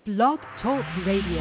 Blog Talk Radio.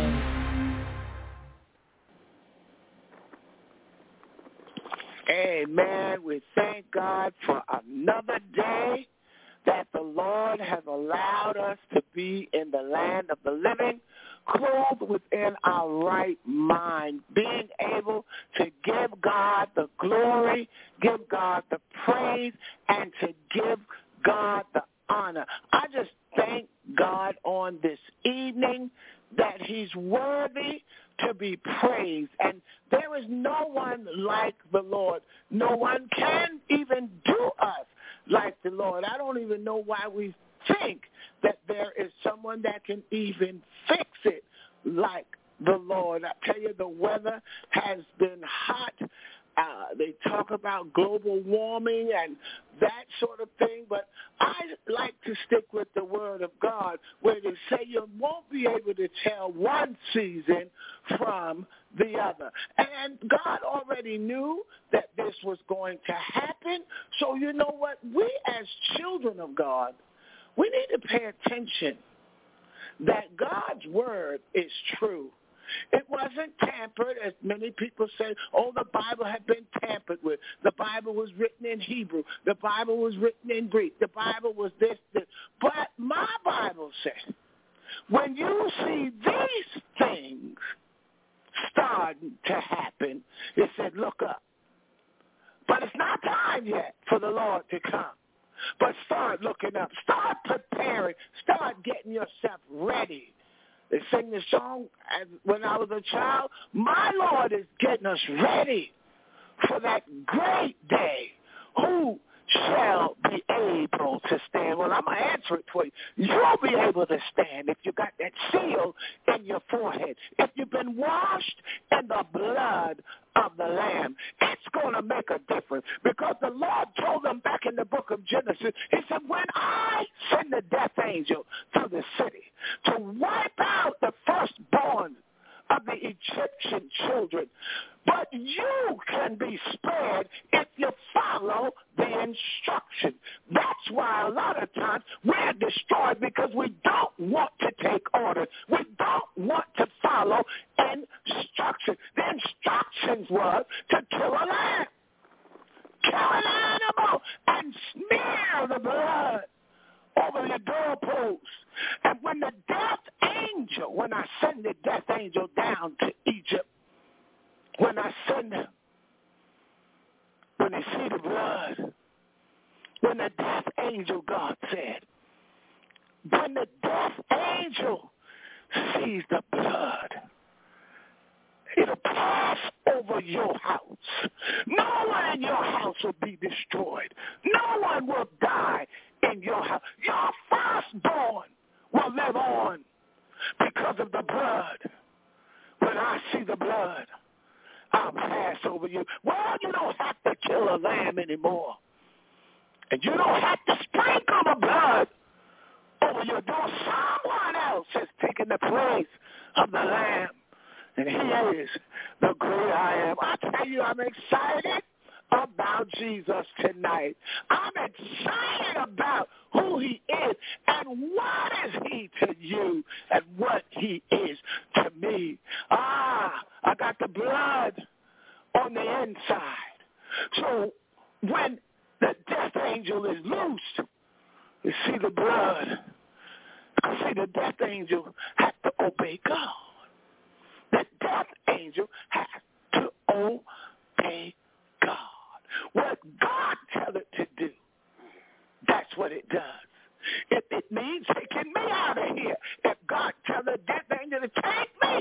Amen. We thank God for another day that the Lord has allowed us to be in the land of the living, clothed within our right mind, being able to give God the glory, give God the praise, and to give God the honor. I just thank God on this evening that he's worthy to be praised. And there is no one like the Lord. No one can even do us like the Lord. I don't even know why we think that there is someone that can even fix it like the Lord. I tell you, the weather has been hot. They talk about global warming and that sort of thing, but I like to stick with the Word of God, where they say you won't be able to tell one season from the other. And God already knew that this was going to happen, so you know what? We as children of God, we need to pay attention that God's Word is true. It wasn't tampered, as many people say, oh, the Bible had been tampered with. The Bible was written in Hebrew. The Bible was written in Greek. The Bible was this. But my Bible said, when you see these things starting to happen, it said, look up. But it's not time yet for the Lord to come. But start looking up. Start preparing. Start getting yourself ready. They sing this song when I was a child. My Lord is getting us ready for that great day. Who shall be able to stand? Well, I'm going to answer it for you. You'll be able to stand if you got that seal in your forehead. If you've been washed in the blood of the Lamb, it's going to make a difference, because the Lord told them back in the book of Genesis, he said, when I send the death angel to the city to wipe out the firstborn of the Egyptian children, but you can be spared if you follow the instruction. That's why a lot of times we're destroyed, because we don't want to take orders. We don't want to follow instructions. The instructions was to kill a lamb, kill an animal, and smear the blood over your doorposts. And when the death angel, when I send the death angel down to Egypt, when I send them, when they see the blood, when the death angel, God said, when the death angel sees the blood, it'll pass over your house. No one in your house will be destroyed. No one will die in your house. Your firstborn will live on because of the blood. When I see the blood, I'll pass over you. Well, you don't have to kill a lamb anymore. And you don't have to sprinkle the blood over your door. Someone else has taken the place of the lamb. And he is the great I am. I tell you, I'm excited about Jesus tonight. I'm excited about who he is and what is he to you and what he is to me. I got the blood on the inside. So when the death angel is loose, you see the blood. You see, the death angel has to obey God. The death angel has to obey God. What God tells it to do, that's what it does. If it means taking me out of here, if God tells the death angel to take me,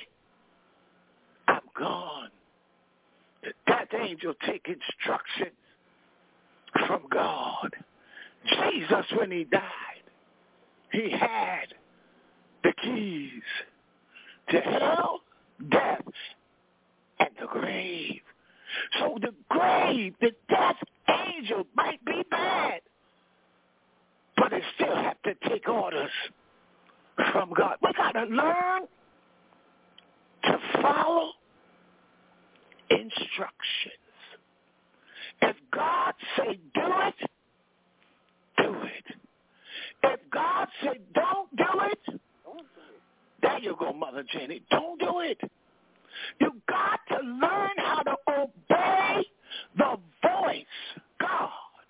I'm gone. The death angel take instructions from God. Jesus, when he died, he had the keys to hell, death, and the grave. So the grave, the death angel might be bad, but it still have to take orders from God. We got to learn to follow instructions. If God say do it, do it. If God said don't do it, There you go, Mother Jenny. Don't do it. You got to learn how to obey the voice, God,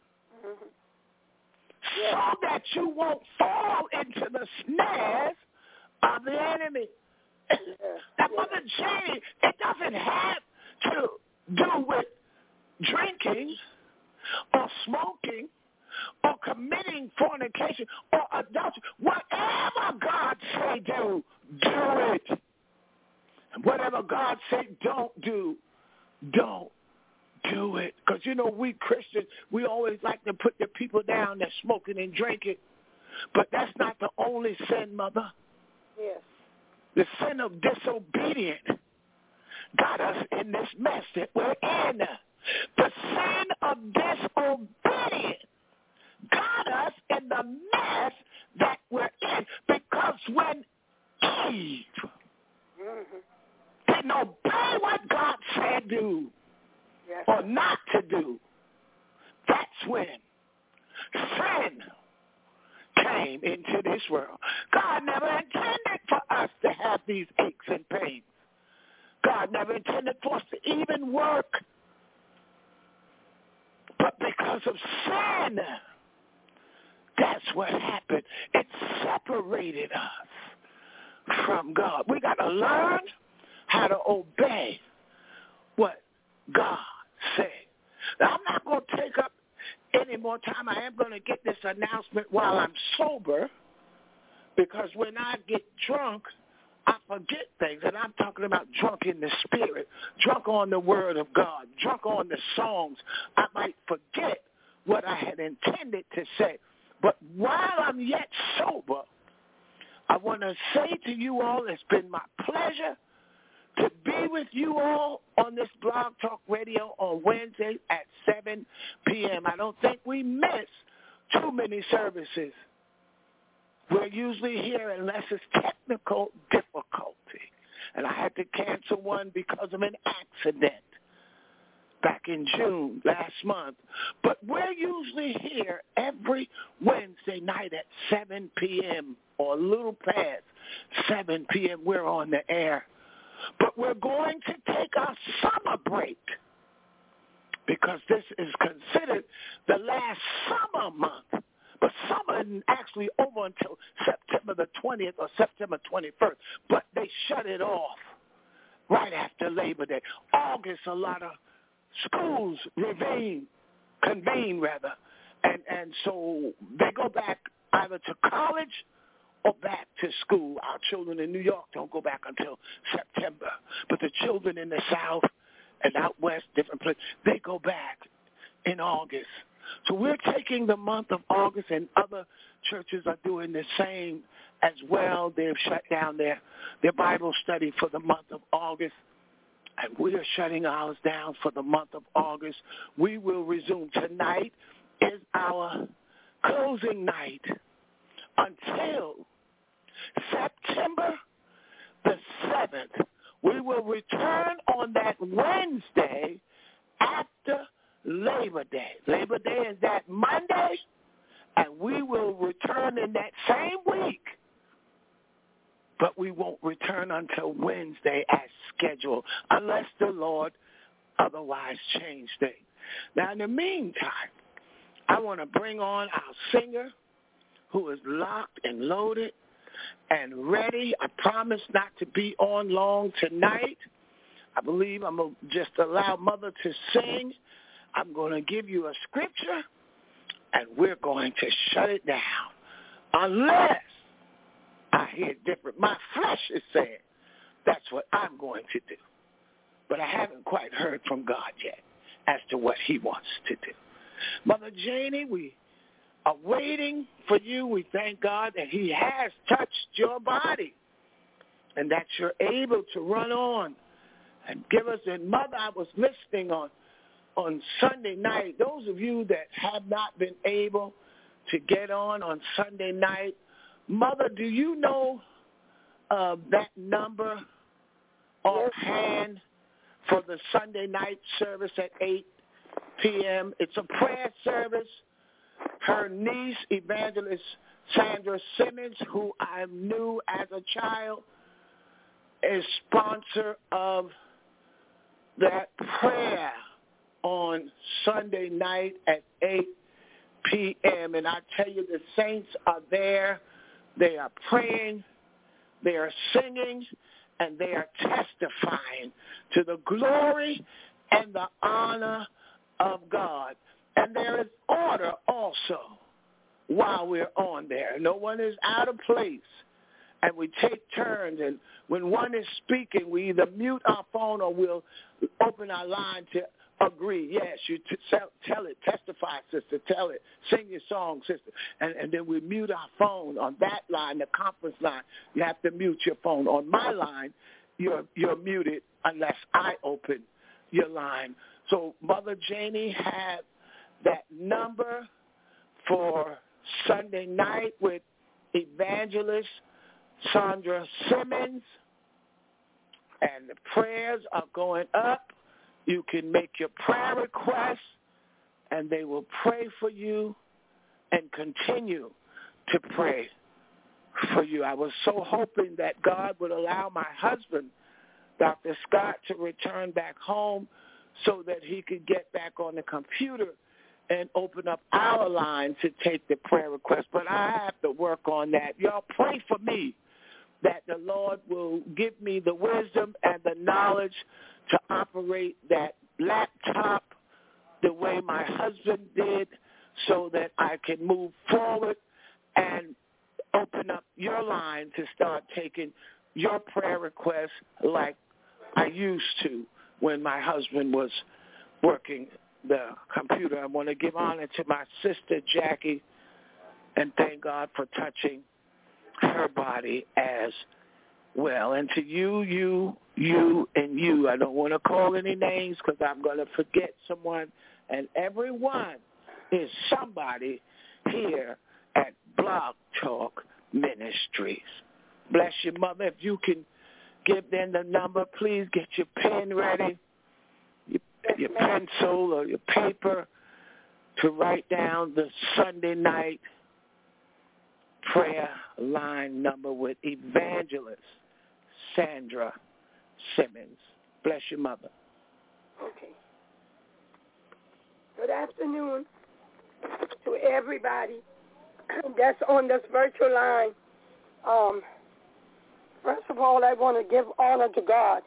so that you won't fall into the snares of the enemy. Now, Mother Jenny, it doesn't have to do with drinking or smoking or committing fornication or adultery. Whatever God say do, do it. And whatever God say don't do, don't do it. Because, you know, we Christians, we always like to put the people down that's smoking and drinking. But that's not the only sin, Mother. Yes. The sin of disobedience got us in this mess that we're in. The sin of disobedience got us in the mess that we're in. Because when Eve didn't obey what God said do or not to do, that's when sin came into this world. God never intended for us to have these aches and pains. God never intended for us to even work. But because of sin, that's what happened. It separated us from God. We got to learn how to obey what God said. Now, I'm not going to take up any more time. I am going to get this announcement while I'm sober, because when I get drunk, I forget things, and I'm talking about drunk in the spirit, drunk on the word of God, drunk on the songs. I might forget what I had intended to say. But while I'm yet sober, I want to say to you all, it's been my pleasure to be with you all on this Blog Talk Radio on Wednesday at 7 p.m. I don't think we miss too many services. We're usually here unless it's technical difficulty. And I had to cancel one because of an accident back in June last month. But we're usually here every Wednesday night at 7 p.m. or a little past 7 p.m. We're on the air. But we're going to take our summer break because this is considered the last summer month. But summer isn't actually over until September the 20th or September 21st. But they shut it off right after Labor Day. August, a lot of schools convene, and so they go back either to college or back to school. Our children in New York don't go back until September. But the children in the South and out West, different places, they go back in August. So we're taking the month of August, and other churches are doing the same as well. They've shut down their Bible study for the month of August, and we are shutting ours down for the month of August. We will resume. Tonight is our closing night until September the 7th. We will return on that Wednesday after Labor Day. Labor Day is that Monday, and we will return in that same week, but we won't return until Wednesday as scheduled, unless the Lord otherwise change things. Now, in the meantime, I want to bring on our singer who is locked and loaded and ready. I promise not to be on long tonight. I believe I'm going to just allow Mother to sing. I'm going to give you a scripture, and we're going to shut it down. Unless I hear different. My flesh is saying that's what I'm going to do. But I haven't quite heard from God yet as to what he wants to do. Mother Janie, we are waiting for you. We thank God that he has touched your body and that you're able to run on and give us. And Mother, I was listening on Sunday night. Those of you that have not been able to get on Sunday night, Mother, do you know that number offhand for the Sunday night service at 8 p.m.? It's a prayer service. Her niece, Evangelist Sandra Simmons, who I knew as a child, is sponsor of that prayer on Sunday night at 8 p.m. And I tell you, the saints are there. They are praying, they are singing, and they are testifying to the glory and the honor of God. And there is order also while we're on there. No one is out of place. And we take turns, and when one is speaking, we either mute our phone or we'll open our line to agree. Yes, you tell it, testify, sister, tell it, sing your song, sister. And then we mute our phone on that line, the conference line. You have to mute your phone. On my line, you're muted unless I open your line. So Mother Janie had that number for Sunday night with Evangelist Sandra Simmons, and the prayers are going up. You can make your prayer requests, and they will pray for you and continue to pray for you. I was so hoping that God would allow my husband, Dr. Scott, to return back home so that he could get back on the computer and open up our line to take the prayer request. But I have to work on that. Y'all pray for me that the Lord will give me the wisdom and the knowledge to operate that laptop the way my husband did so that I can move forward and open up your line to start taking your prayer requests like I used to when my husband was working the computer. I want to give honor to my sister Jackie and thank God for touching her body as well. And to you, and you. I don't want to call any names because I'm going to forget someone. And everyone is somebody here at Blog Talk Ministries. Bless your mother. If you can give them the number, please get your pen ready, your pencil or your paper to write down the Sunday night prayer line number with Evangelist Sandra Simmons. Bless your mother. Okay. Good afternoon to everybody that's on this virtual line. First of all, I want to give honor to God.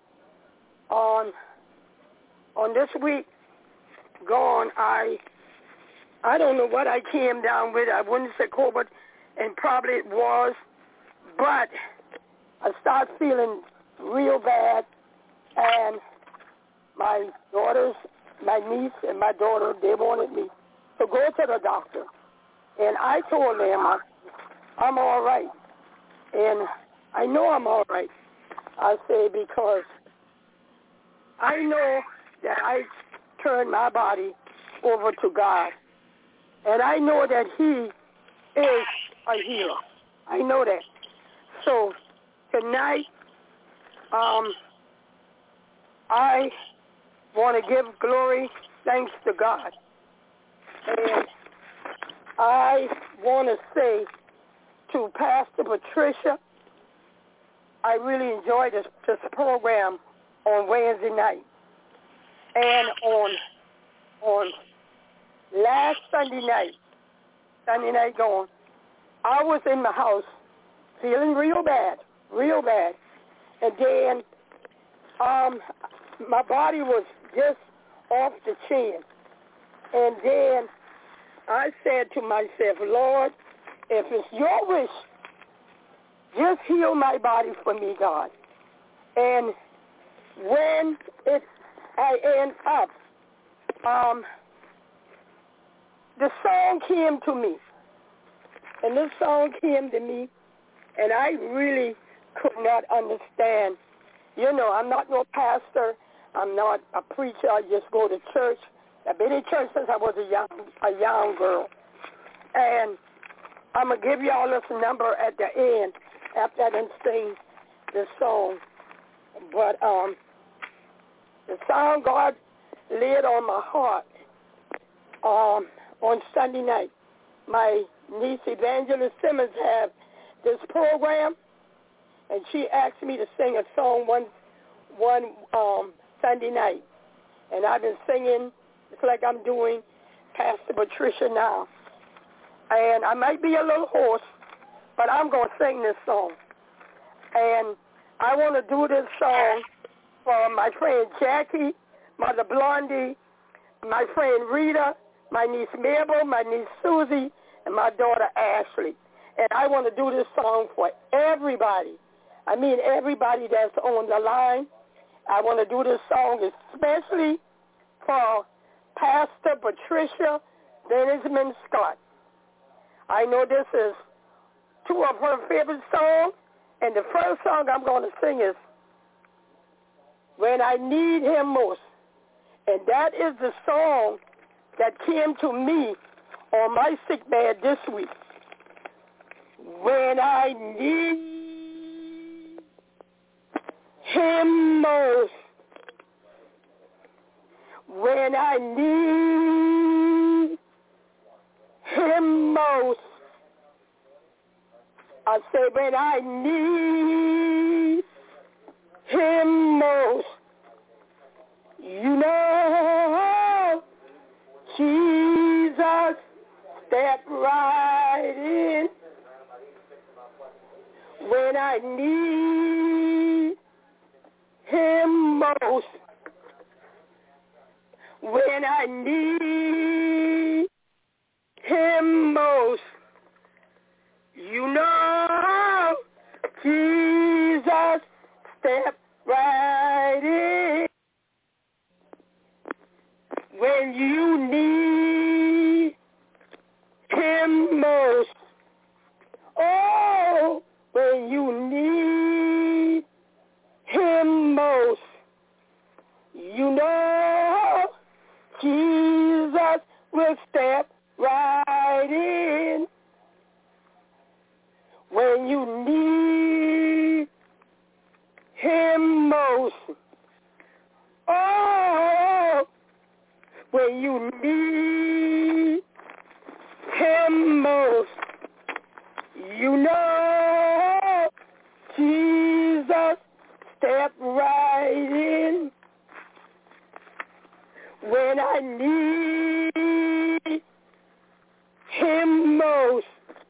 On this week gone, I don't know what I came down with. I wouldn't say COVID, and probably it was, but I started feeling real bad, and my daughters, my niece and my daughter, they wanted me to go to the doctor, and I told them I'm all right, and I know I'm all right. I say because I know that I turned my body over to God, and I know that He is a healer. I know that. So tonight, I want to give glory, thanks to God. And I want to say to Pastor Patricia, I really enjoyed this program on Wednesday night. And on last Sunday night gone, I was in my house feeling real bad. And then my body was just off the chain. And then I said to myself, Lord, if it's your wish, just heal my body for me, God. And when I end up, the song came to me. And this song came to me, and I really could not understand. You know, I'm not no pastor. I'm not a preacher. I just go to church. I've been in church since I was a young girl. And I'm going to give y'all this number at the end after I done sing the song. But the song God laid on my heart on Sunday night. My niece Evangelist Simmons have this program, and she asked me to sing a song one Sunday night, and I've been singing. It's like I'm doing Pastor Patricia now, and I might be a little hoarse, but I'm going to sing this song. And I want to do this song for my friend Jackie, Mother Blondie, my friend Rita, my niece Mabel, my niece Susie, and my daughter Ashley. And I want to do this song for everybody. I mean everybody that's on the line. I want to do this song especially for Pastor Patricia Benjamin Scott. I know this is two of her favorite songs, and the first song I'm going to sing is When I Need Him Most. And that is the song that came to me on my sick bed this week. When I need Him most. When I need Him most. I say when I need Him most. You know, Jesus stepped right in. When I need Him most. When I need Him most. You know, Jesus stepped right in. When you need Him most. Oh, when you need Him most. You know, Jesus will step right in. When you need Him most. Oh, when you need Him most. You know, Jesus step right in. When I need Him most.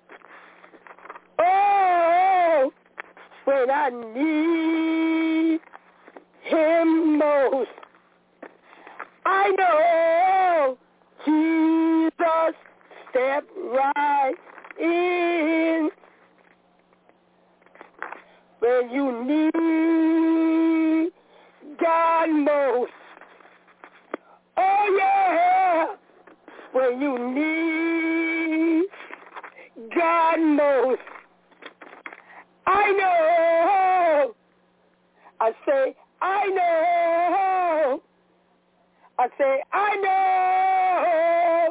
Oh, when I need Him most. I know Jesus step right in. When you need God most. Oh yeah, when you need God most. I know. I say, I know. I say, I know.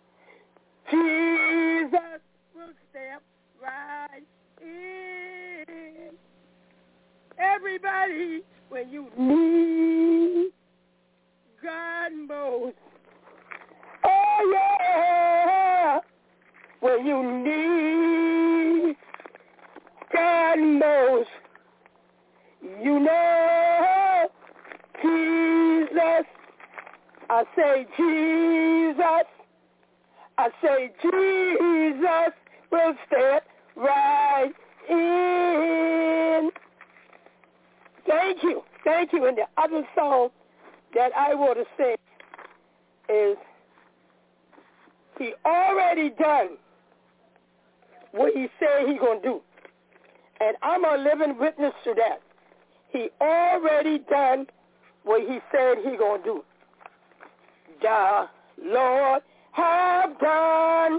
Jesus will step right in. Everybody, when you need God most. Oh yeah, when you need God most. You know, Jesus. I say Jesus. I say Jesus will step right in. Thank you. Thank you. And the other song that I want to sing is He already done what He said He going to do. And I'm a living witness to that. He already done what He said He going to do. The Lord have done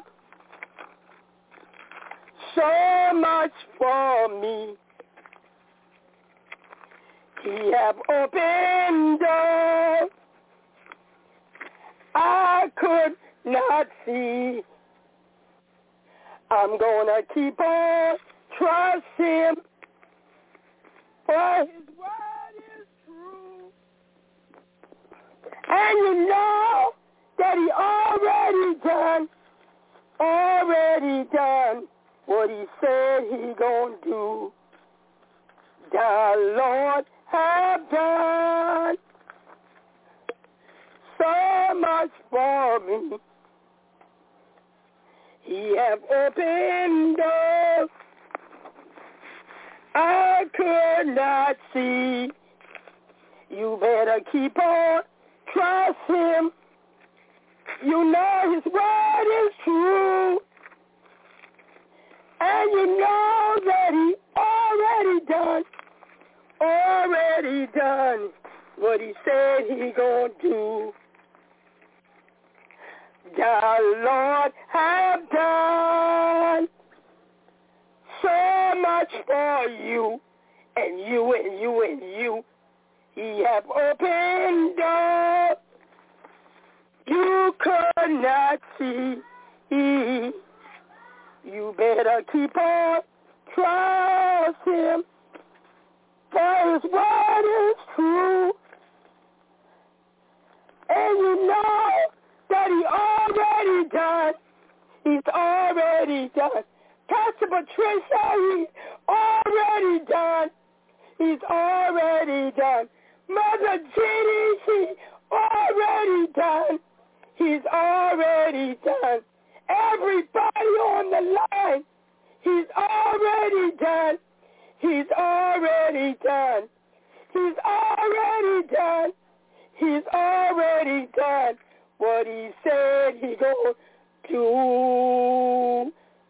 so much for me. He have opened doors I could not see. I'm gonna keep on trust Him, for His word is true. And you know that He already done what He said He gonna do. the Lord have done so much for me. He have opened doors I could not see. You better keep on, trust him. You know his word is true. And you know that he already done what he said he gonna do. The Lord have done so much for you, and you, and you, and you. He have opened doors you could not see. You better keep on, trust him, for his word is true. And you know that he already done. He's already done. Pastor Patricia, he's already done. He's already done. Mother Jenny, she's already done. He's already done. Everybody on the line, he's already done. He's already done. He's already done. He's already done what he said he gonna do.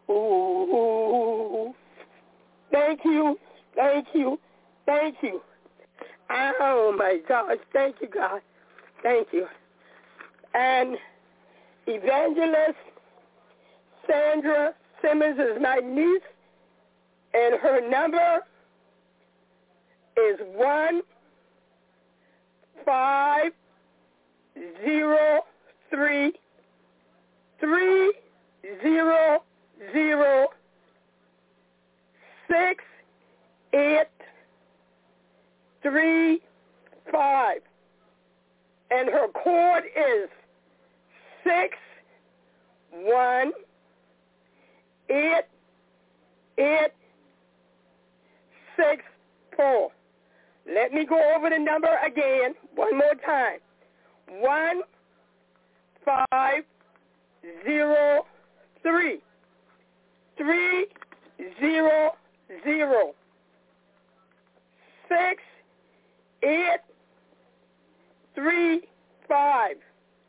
Thank you, thank you, thank you. Oh my gosh, thank you, God. Thank you. And Evangelist Sandra Simmons is my niece, and her number is 1-503-300-6835. And her code is 618-864. Let me go over the number again one more time. 1-503-300-6835.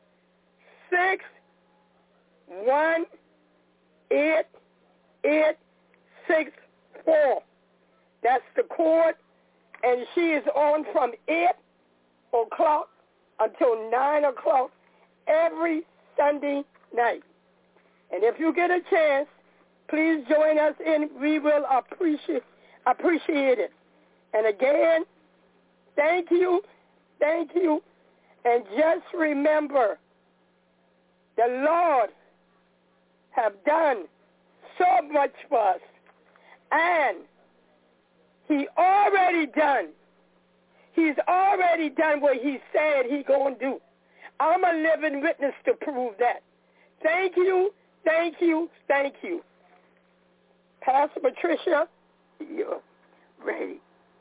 618-864. That's the cord, and she is on from 8 o'clock until 9 o'clock every Sunday night. And if you get a chance, please join us in. We will appreciate it. And again, thank you, and just remember, the Lord have done so much for us, and he already done. He's already done what he said he going to do. I'm a living witness to prove that. Thank you. Pastor Patricia, you're ready.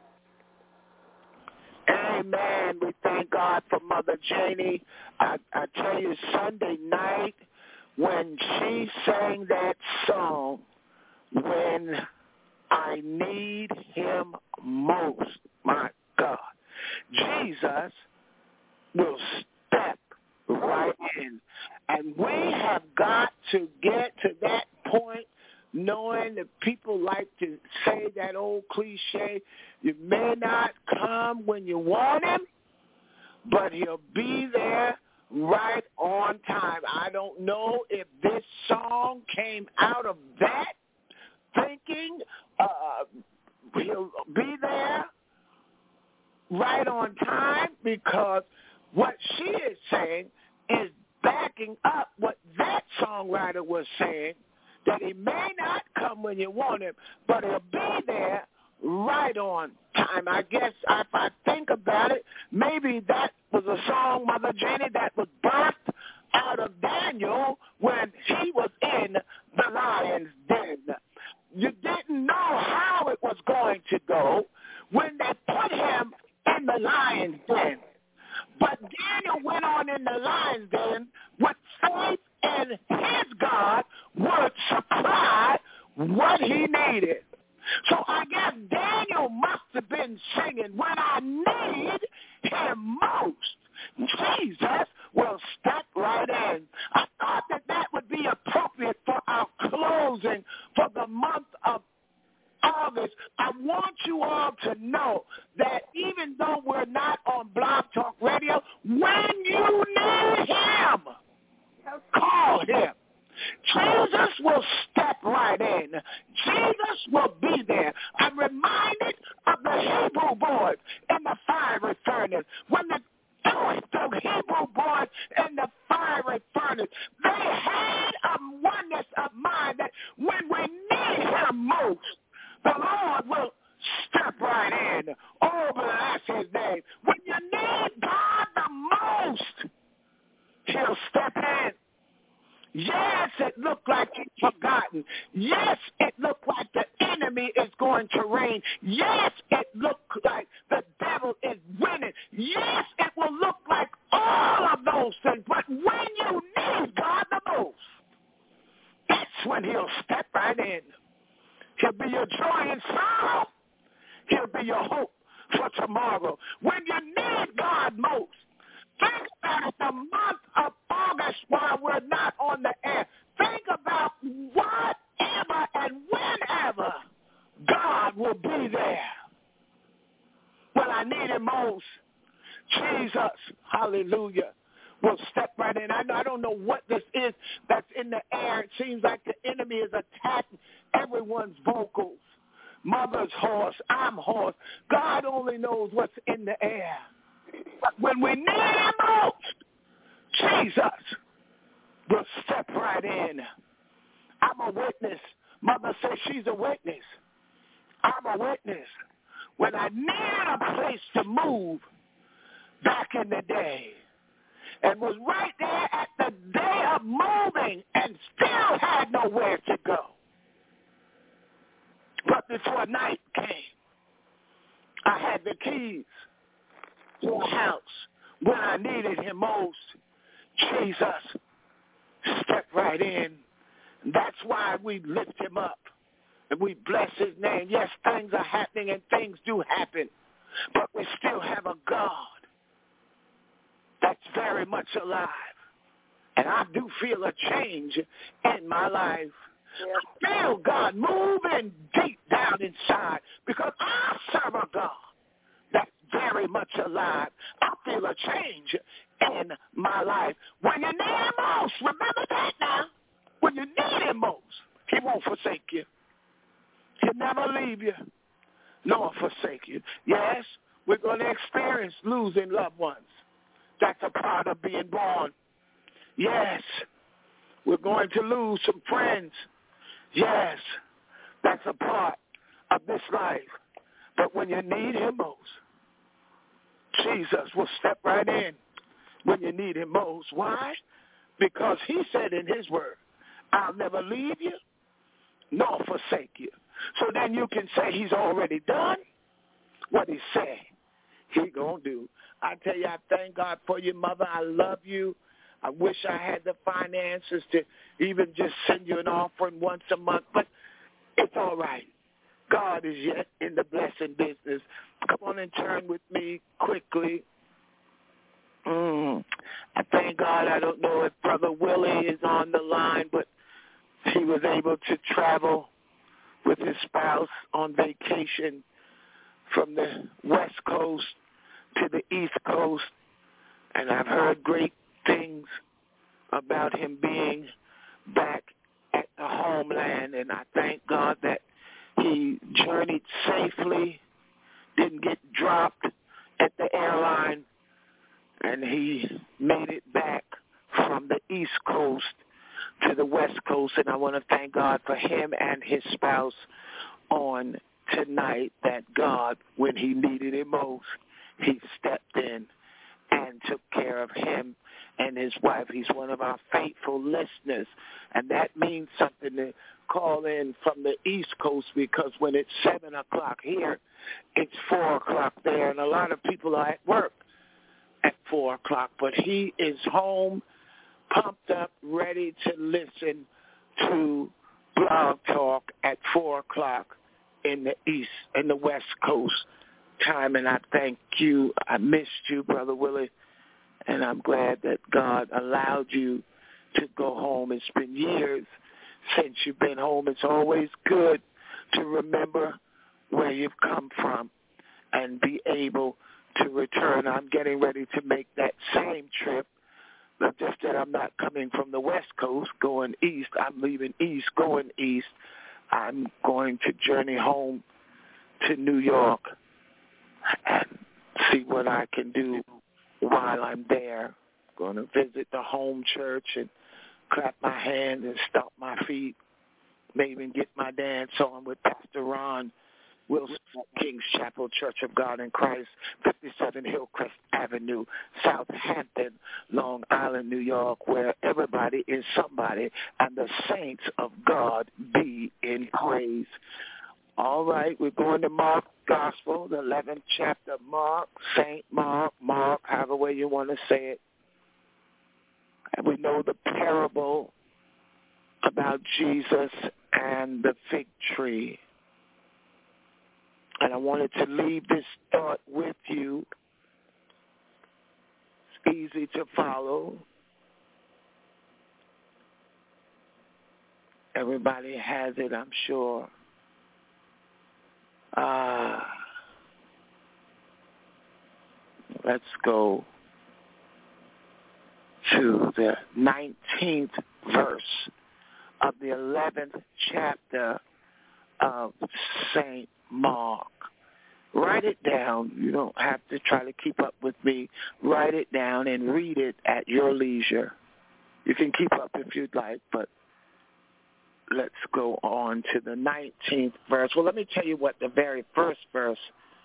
Amen. We thank God for Mother Janie. I tell you, Sunday night, when she sang that song, When I Need Him Most, my God, Jesus will step right in. And we have got to get to that point, knowing that people like to say that old cliche, you may not come when you want him, but he'll be there right on time. I don't know if this song came out of that thinking. He'll be there right on time, because what she is saying is backing up what that songwriter was saying, that he may not come when you want him, but he'll be there right on time. I guess if I think about it, maybe that was a song, Mother Jenny, that was birthed out of Daniel when he was in the lion's den. You didn't know how it was going to go when they put him in the lion's den. But Daniel went on in the lion's den with faith in his God would supply what he needed. So I guess Daniel must have been singing, when I need him most, Jesus will step right in. I thought that would be appropriate for our closing for the month of August. I want you all to know that even though we're not on Blog Talk Radio, when you need him, call him. Jesus will step right in. Jesus will be there. I'm reminded of the Hebrew boys in the fiery furnace. When the Hebrew boys in the fiery furnace, they had a oneness of mind that when we need him most, the Lord will step right in. Oh, bless his name. When you need God the most, he'll step in. Yes, it looked like it's forgotten. Yes, it looked like the enemy is going to reign. Yes, it looked like the devil is winning. Yes, it will look like all of those things. But when you need God the most, that's when he'll step right in. He'll be your joy in sorrow. He'll be your hope for tomorrow. When you need God most, think about the month of August while we're not on the air. Think about whatever and whenever God will be there. When I need him most, Jesus, hallelujah, will step right in. I don't know what this is that's in the air. It seems like the enemy is attacking everyone's vocals. Mother's hoarse. I'm hoarse. God only knows what's in the air. But when we need him most, Jesus will step right in. I'm a witness. Mother says she's a witness. I'm a witness. When I needed a place to move back in the day, and was right there at the day of moving and still had nowhere to go. But before night came, I had the keys to a house when I needed him most. Jesus stepped right in. That's why we lift him up and we bless his name. Yes, things are happening and things do happen, but we still have a God that's very much alive. And I do feel a change in my life. I feel God moving deep down inside because I serve a God that's very much alive. I feel a change in my life. When you need him most, remember that now. When you need him most, he won't forsake you. He'll never leave you nor forsake you. Yes, we're going to experience losing loved ones. That's a part of being born. Yes, we're going to lose some friends. Yes, that's a part of this life. But when you need him most, Jesus will step right in when you need him most. Why? Because he said in his word, I'll never leave you nor forsake you. So then you can say he's already done what he said he gonna do. I tell you, I thank God for you, Mother. I love you. I wish I had the finances to even just send you an offering once a month, but it's all right. God is yet in the blessing business. Come on and turn with me quickly. I thank God. I don't know if Brother Willie is on the line, but he was able to travel with his spouse on vacation from the West Coast to the East Coast, and I've heard great things about him being back at the homeland, and I thank God that he journeyed safely, didn't get dropped at the airline, and he made it back from the East Coast to the West Coast, and I want to thank God for him and his spouse on tonight, that God, when he needed it most, he stepped in and took care of him and his wife. He's one of our faithful listeners, and that means something to call in from the East Coast, because when it's 7 o'clock here, it's 4 o'clock there, and a lot of people are at work at 4 o'clock, but he is home, pumped up, ready to listen to Blog Talk at 4 o'clock in the West Coast time, and I thank you. I missed you, Brother Willie, and I'm glad that God allowed you to go home. It's been years since you've been home. It's always good to remember where you've come from and be able to return. I'm getting ready to make that same trip, but just that I'm not coming from the West Coast going east. I'm leaving east, going east. I'm going to journey home to New York and see what I can do while I'm there. Going to visit the home church and clap my hands and stomp my feet, maybe even get my dance on with Pastor Ron Wilson, King's Chapel Church of God in Christ, 57 Hillcrest Avenue, Southampton, Long Island, New York, where everybody is somebody and the saints of God be in praise. All right, we're going to Mark's Gospel, the 11th chapter, Mark, Saint Mark, however way you want to say it. And we know the parable about Jesus and the fig tree. And I wanted to leave this thought with you. It's easy to follow. Everybody has it, I'm sure. Let's go to the 19th verse of the 11th chapter of St. Mark. Write it down. You don't have to try to keep up with me. Write it down and read it at your leisure. You can keep up if you'd like, but let's go on to the 19th verse. Well, let me tell you what the very first verse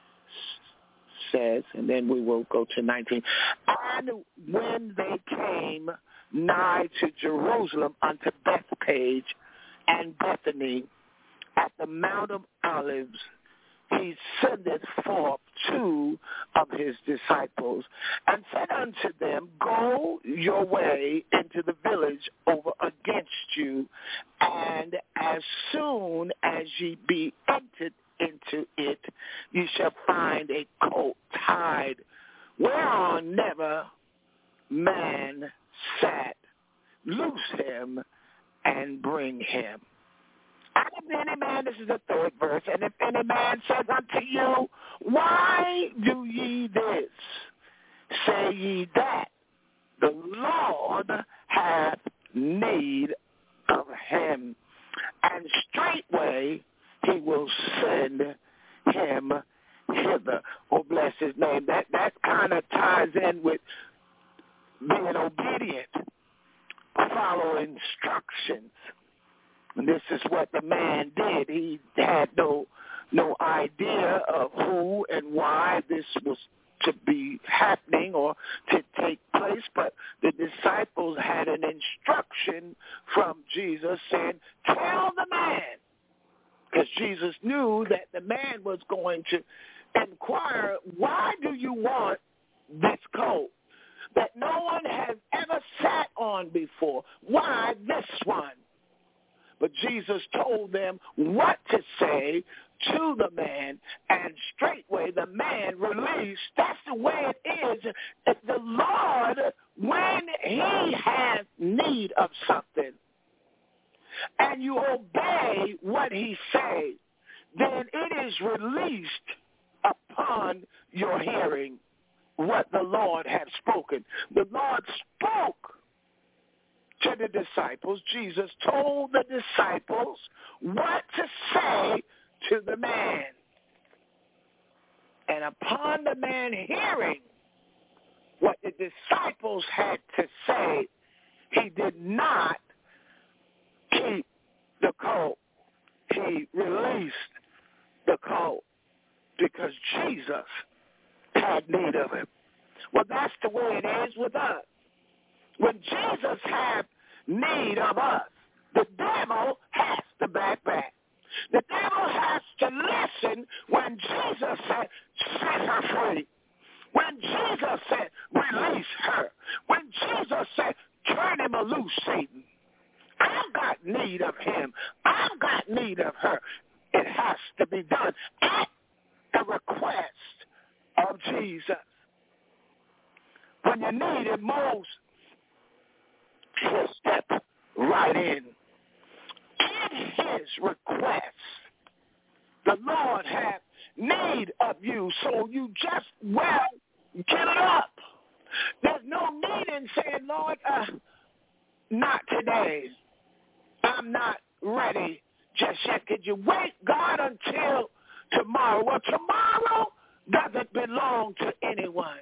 says, and then we will go to 19. And when they came nigh to Jerusalem unto Bethphage and Bethany at the Mount of Olives, he sendeth forth two of his disciples, and said unto them, Go your way into the village over against you, and as soon as ye be entered into it, ye shall find a colt tied, whereon never man sat. Loose him and bring him. And if any man, this is the third verse, and if any man says unto you, Why do ye this? Say ye that the Lord hath need of him, and straightway he will send him hither. Oh, bless his name. That kind of ties in with being obedient, follow instructions. And this is what the man did. He had no idea of who and why this was to be happening or to take place, but the disciples had an instruction from Jesus saying, tell the man, because Jesus knew that the man was going to inquire, why do you want this colt that no one has ever sat on before? Why this one? But Jesus told them what to say to the man, and straightway the man released. That's the way it is. If the Lord, when he has need of something, and you obey what he says, then it is released upon your hearing what the Lord has spoken. The Lord spoke to the disciples. Jesus told the disciples what to say to the man. And upon the man hearing what the disciples had to say, he did not keep the colt. He released the colt because Jesus had need of him. Well, that's the way it is with us. when Jesus had need of us, the devil has to back back. The devil has to listen when Jesus said, set her free. When Jesus said, release her. When Jesus said, turn him loose, Satan. I've got need of him. I've got need of her. It has to be done at the request of Jesus. When you need him most, he'll step right in. At his request, the Lord has need of you, so you just, get it up. There's no need in saying, Lord, not today. I'm not ready just yet. Could you wait, God, until tomorrow? Well, tomorrow doesn't belong to anyone.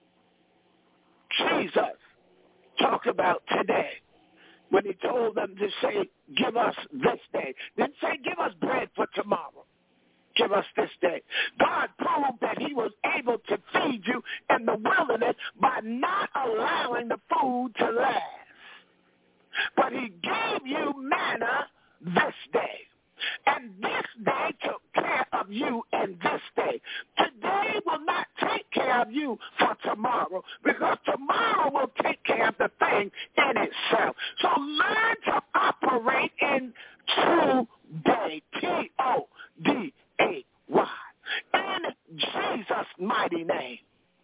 Jesus talked about today when he told them to say, give us this day. Didn't say, give us bread for tomorrow. Give us this day. God proved that he was able to feed you in the wilderness by not allowing the food to last. But he gave you manna this day. And this day took care of you in this day. Today will not take care of you for tomorrow, because tomorrow will take care of the thing in itself. So learn to operate in today. T-O-D-A-Y. In Jesus' mighty name.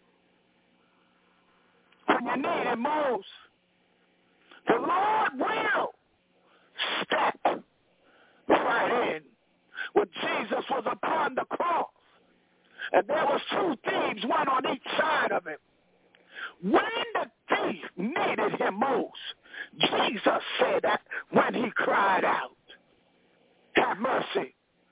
When you need him most, the Lord will step right in. When Jesus was upon the cross, and there was two thieves, one on each side of him. When the thief needed him most, Jesus said that when he cried out, have mercy.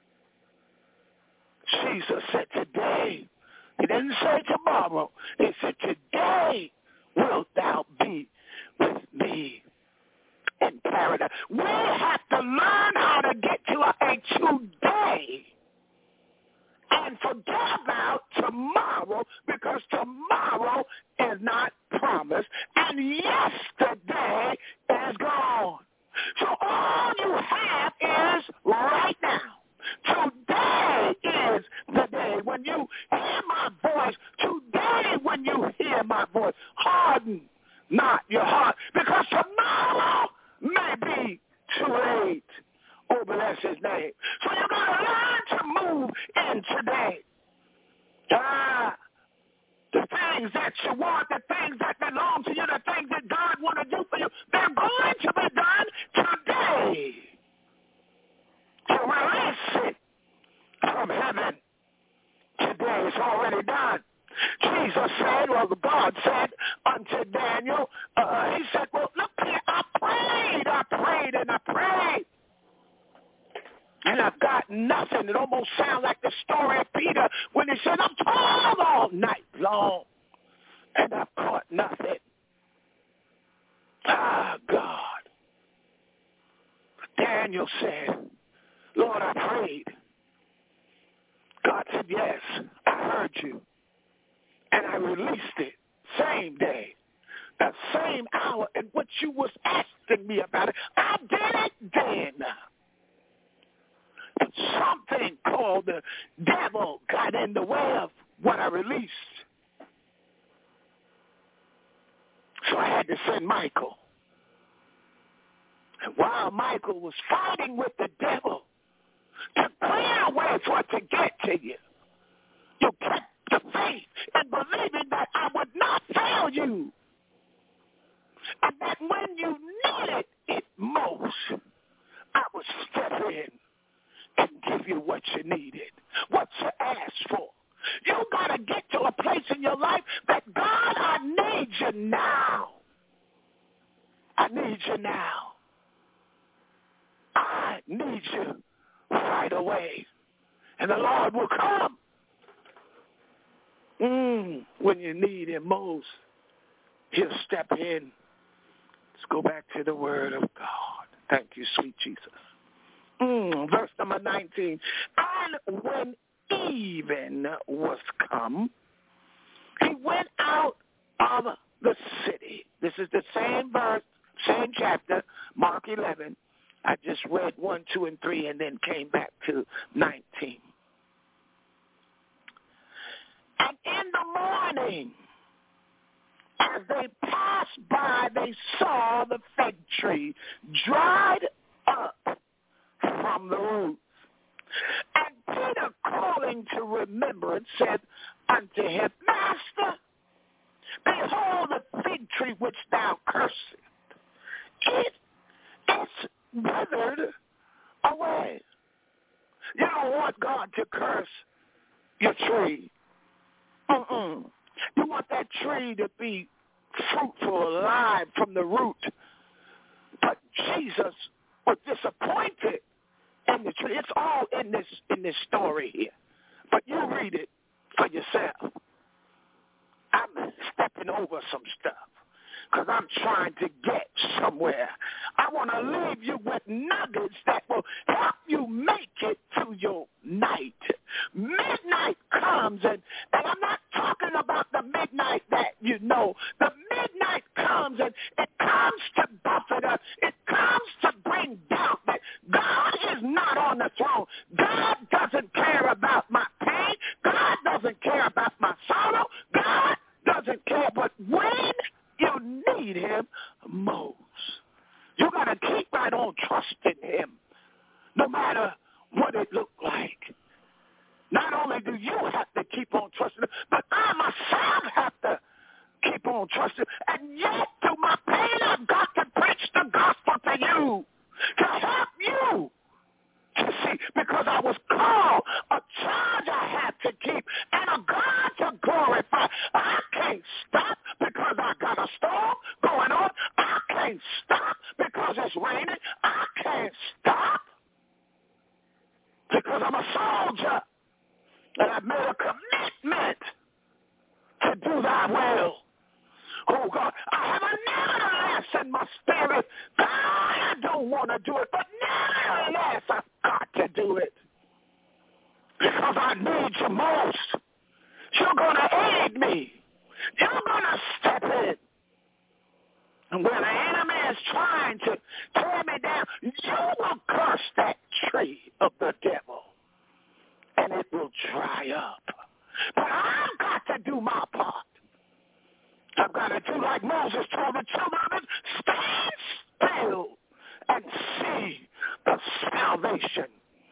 Jesus said today. He didn't say tomorrow. He said today wilt thou be with me in paradise. We have to learn how to get to a today and forget about tomorrow, because tomorrow is not promised and yesterday is gone. So all you have is right now. Today is the day when you hear my voice. Today when you hear my voice, harden not your heart, because tomorrow may be too late. Oh, bless his name. So you got to learn to move in today. The things that you want, the things that belong to you, the things that God want to do for you, they're going to be done today. To release it from heaven today. It's already done. Jesus said, well, God said unto Daniel, he said, well, look here, I prayed, and I've got nothing. It almost sounds like the story of Peter when he said, I'm toiled all night long, and I've caught nothing. God. Daniel said, Lord, I prayed. God said, yes, I heard you. And I released it same day, that same hour in which you was asking me about it. I did it then. But something called the devil got in the way of what I released. So I had to send Michael. And while Michael was fighting with the devil to clear a way for it to get to you, you kept the faith and believing that I would not fail you. And that when you needed it most, I would step in and give you what you needed, what you asked for. You got to get to a place in your life that, God, I need you now. I need you now. I need you right away. And the Lord will come when you need him most. He'll step in. Let's go back to the word of God. Thank you, sweet Jesus. Verse number 19. And when even was come, he went out of the city. This is the same verse, same chapter, Mark 11. I just read 1, 2, and 3 and then came back to 19. And in the morning, as they passed by, they saw the fig tree dried up from the roots. And Peter, calling to remembrance, said unto him, Master, behold the fig tree which thou cursest. It is withered away. You don't want God to curse your tree. You want that tree to be fruitful, alive from the root. But Jesus was disappointed in the tree. It's all in this story here. But you read it for yourself. I'm stepping over some stuff because I'm trying to get somewhere. I want to leave you with nuggets that will help you make it through your night. Midnight comes, and I'm not talking about the midnight that you know. The midnight comes, and it comes to buffet us. It comes to bring doubt that God is not on the throne. God doesn't care about my pain. God doesn't care about my sorrow. God doesn't care, but when you need him most, you got to keep right on trusting him, no matter what it looks like. Not only do you have to keep on trusting him, but I myself have to keep on trusting. And yet, through my pain, I've got to preach the gospel to you, to help you to see, because I was called a charge I had to keep and a God to glorify. I can't stop because I got a storm going on. I can't stop because it's raining. I can't stop because I'm a soldier and I've made a commitment to do thy will. Oh, God, I have a nevertheless in my spirit. God, I don't want to do it, but nevertheless, I've got to do it because I need you most. You're going to aid me. You're going to step in. And when the enemy is trying to tear me down, you will curse that tree of the devil, and it will dry up. But I've got to do my part. I've got to do like Moses told the children of Israel, stand still and see the salvation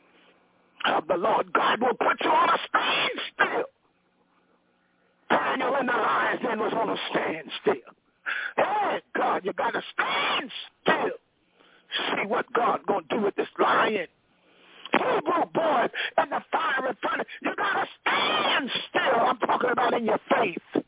of the Lord. God will put you on a standstill. Daniel in the lion's den was on a standstill. Hey, God, you got to stand still. See what God's going to do with this lion. Hebrew boys in the fiery furnace. You got to stand still. I'm talking about in your faith.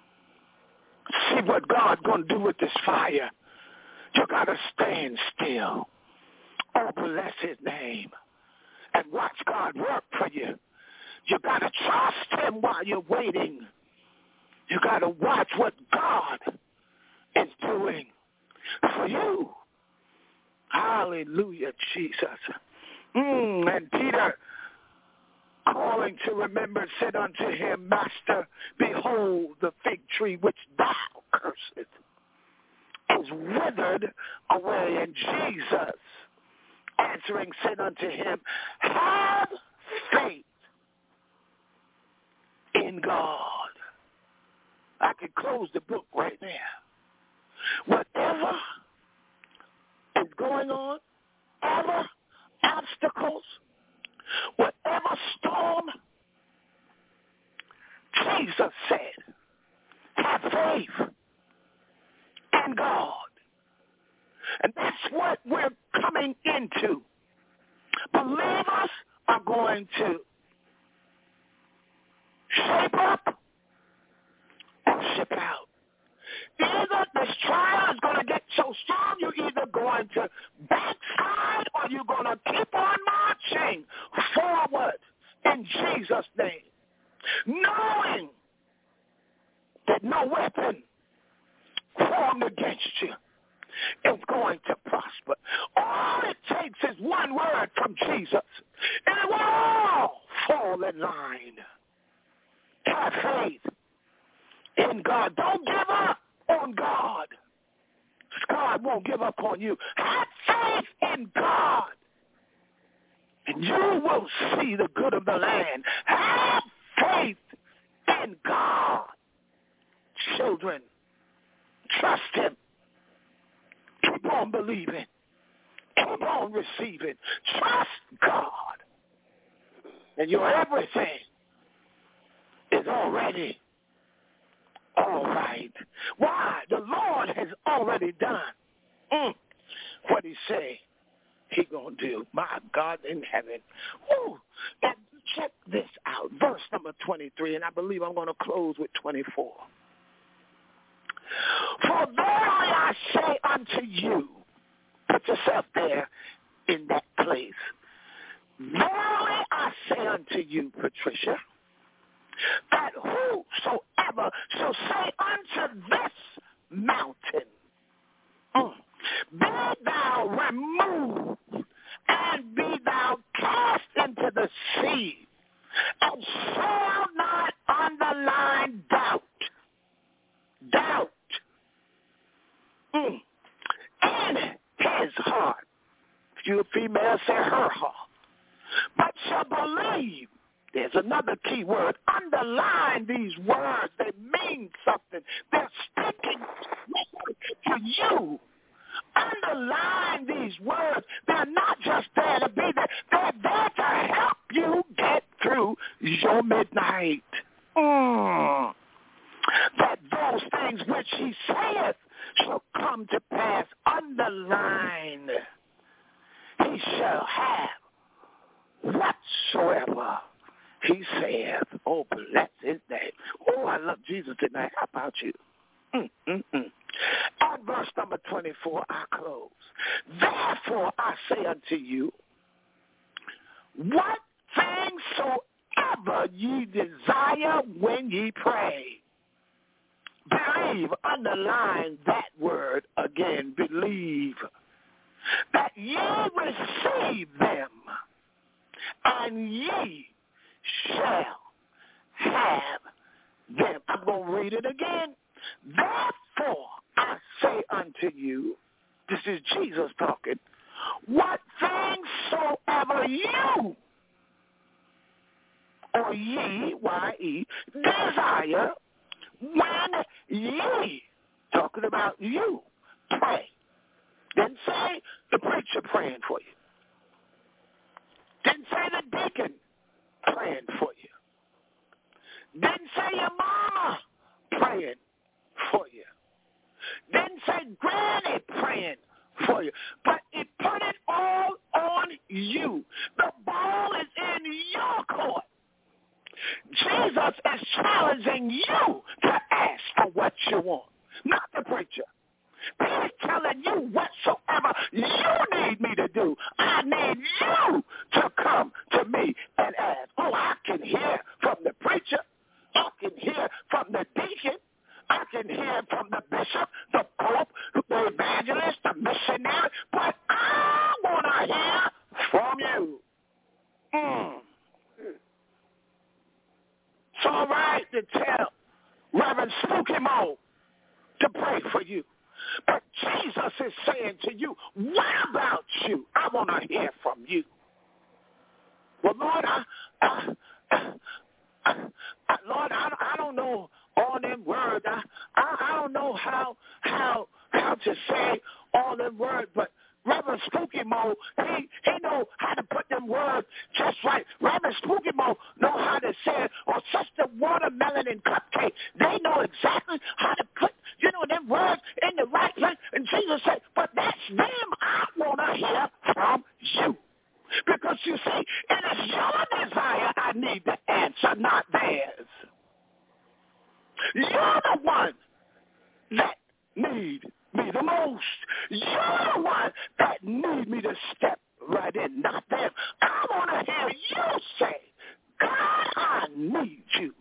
See what God's going to do with this fire. You got to stand still. Oh, bless his name. And watch God work for you. You got to trust him while you're waiting. You got to watch what God is doing for you. Hallelujah, Jesus. And Peter, calling to remember, said unto him, Master, behold, the fig tree which thou cursest is withered away. And Jesus, answering, said unto him, have faith in God. I could close the book right there. Whatever is going on, ever obstacles, whatever storm, Jesus said, have faith in God. And that's what we're coming into. Believers are going to shape up or ship out. Either this trial is going to get so strong, you're either going to backslide or you're going to keep on marching forward in Jesus' name, knowing that no weapon formed against you is going to prosper. All it takes is one word from Jesus, and it will all fall in line. Have faith in God. Don't give up on God. God won't give up on you. Have faith in God, and you will see the good of the land. Have faith in God. Children, trust him. Keep on believing. Keep on receiving. Trust God. And your everything is already all right. Why? The Lord has already done what he said he gonna do. My God in heaven. Woo. And check this out. Verse number 23, and I believe I'm going to close with 24. For verily I say unto you, put yourself there in that place. Verily I say unto you, Patricia, that whosoever shall say unto this mountain, be thou removed and be thou cast into the sea, and shall not underline doubt. In his heart. If you're a female, say her heart. But shall believe. There's another key word. Underline these words. They mean something. They're speaking to you. Underline these words. They're not just there to be there. They're there to help you get through your midnight. That those things which he saith shall come to pass. Underline. He shall have whatsoever he saith. Oh, bless his name. Oh, I love Jesus tonight. How about you? At verse number 24, I close. Therefore I say unto you, what things soever ye desire when ye pray, believe, underline that word again, believe, that ye receive them, and ye shall have them. I'm going to read it again. Therefore I say unto you, this is Jesus talking, what things soever you, or ye, Y-E, desire, when ye, talking about you, pray. Didn't say the preacher praying for you. Didn't say the deacon praying for you. Didn't say your mama praying for you. Didn't say granny praying for you. But it put it all on you. The ball is in your court. Jesus is challenging you to ask for what you want, not the preacher. He's telling you whatsoever you need me to do. I need you to come to me and ask. Oh, I can hear from the preacher. I can hear from the deacon. I can hear from the bishop, the pope, the evangelist, the missionary. But I want to hear from you. It's all right to tell Reverend Spooky Mo to pray for you. But Jesus is saying to you, what about you? I want to hear from you. Well, Lord, Lord, I don't know all them words. I don't know how to say all them words, but Reverend Spooky Mo, he know how to put them words just right. Reverend Spooky Mo know how to say it. Or Sister Watermelon and Cupcake, they know exactly how to put, them words in the right place. And Jesus said, but that's them I want to hear from you. Because you see, it is your desire I need the answer, not theirs. You're the one that need me the most. You're the one that need me to step right in, not them. I want to hear you say, God, I need you.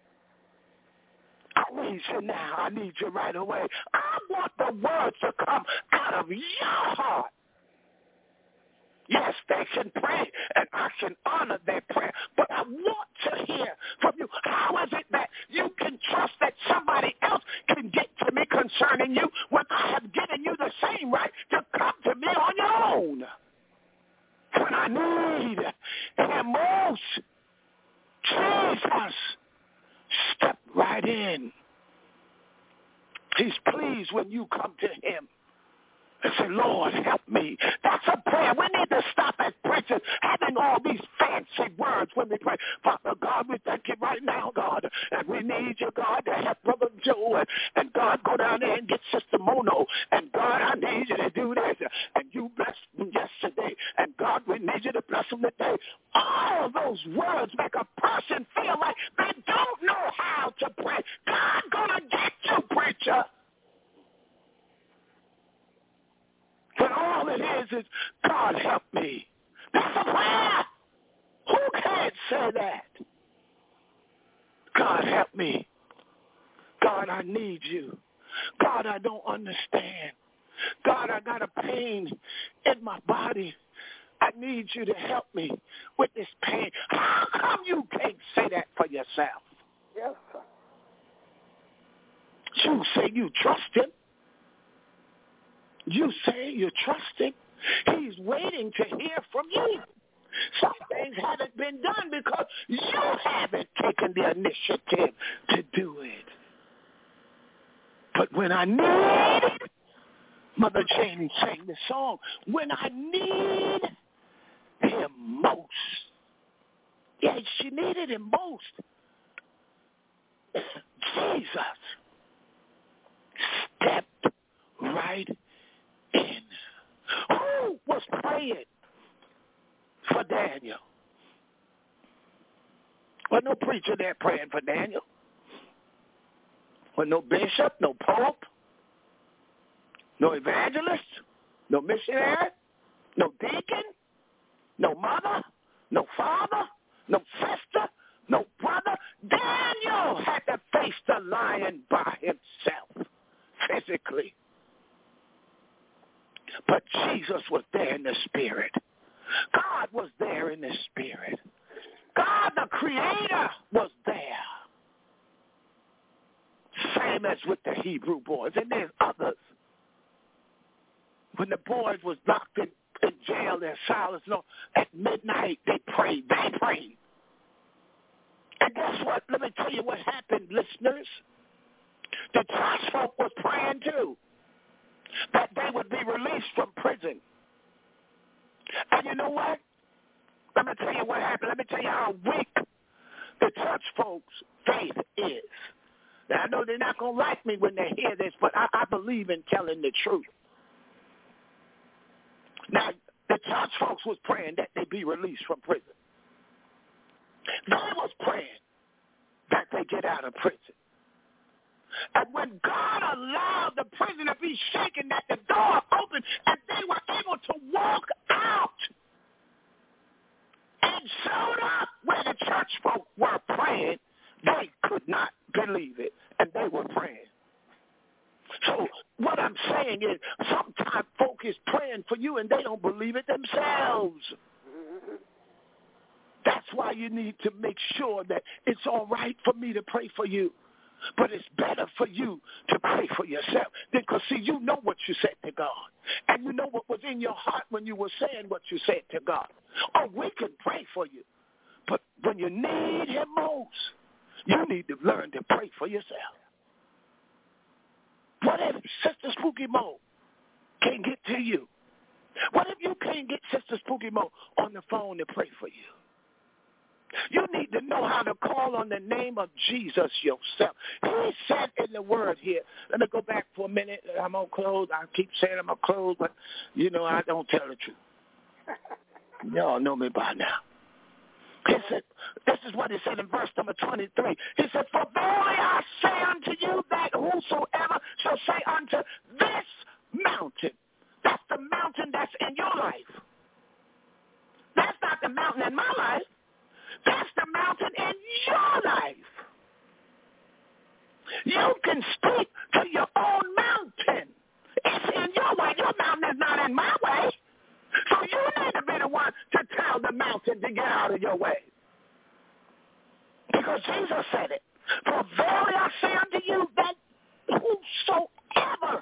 I need you now. I need you right away. I want the words to come out of your heart. Yes, they can pray, and I can honor their prayer, but I want to hear from you. How is it that you can trust that somebody else can get to me concerning concerning you when I have given you the same right to come to me on your own. When I need him most, Jesus, step right in. He's pleased when you come to him and say, Lord, help me. That's a prayer. We need to stop as preachers having all these fancy words when we pray. Father God, we thank you right now, God, and we need you, God, to help Brother Joe. And God, go down there and get Sister Mono. And God, I need you to do this. And you blessed them yesterday. And God, we need you to bless them today. All those words make a person feel like they don't know how to pray. God gonna get you, preacher. But all it is God help me. That's a prayer. Who can't say that? God help me. God, I need you. God, I don't understand. God, I got a pain in my body. I need you to help me with this pain. How come you can't say that for yourself? Yes, sir. You say you trust him. You say you trust him. He's waiting to hear from you. Some things haven't been done because you haven't taken the initiative to do it. But when I need, Mother Janie sang the song, when I need him most. Yeah, she needed him most. Jesus stepped right in. Who was praying for Daniel? Well, no preacher there praying for Daniel. Well, no bishop, no pope, no evangelist, no missionary, no deacon, no mother, no father, no sister, no brother. Daniel had to face the lion by himself, physically. But Jesus was there in the spirit. God was there in the spirit. God, the Creator, was there. Same as with the Hebrew boys. And there's others. When the boys was locked in jail in Silas, at midnight they prayed. They prayed. And guess what? Let me tell you what happened, listeners. The church folk was praying too, that they would be released from prison. And you know what? Let me tell you what happened. Let me tell you how weak the church folks' faith is. Now, I know they're not going to like me when they hear this, but I believe in telling the truth. Now, the church folks was praying that they be released from prison. They was praying that they get out of prison. And when God allowed the prison to be shaken, that the door opened, and they were able to walk out and showed up where the church folk were praying, they could not believe it, and they were praying. So what I'm saying is sometimes folk is praying for you, and they don't believe it themselves. That's why you need to make sure that it's all right for me to pray for you. But it's better for you to pray for yourself. Because, see, you know what you said to God. And you know what was in your heart when you were saying what you said to God. Oh, we can pray for you. But when you need him most, you need to learn to pray for yourself. What if Sister Spooky Mo can't get to you? What if you can't get Sister Spooky Mo on the phone to pray for you? You need to know how to call on the name of Jesus yourself. He said in the word here, let me go back for a minute. I'm going to close. I keep saying I'm going to close, but, I don't tell the truth. Y'all know me by now. He said, this is what he said in verse number 23. He said, for verily I say unto you that whosoever shall say unto this mountain, that's the mountain that's in your life. That's not the mountain in my life. That's the mountain in your life. You can speak to your own mountain. It's in your way. Your mountain is not in my way. So you need to be the one to tell the mountain to get out of your way. Because Jesus said it. For verily I say unto you that whosoever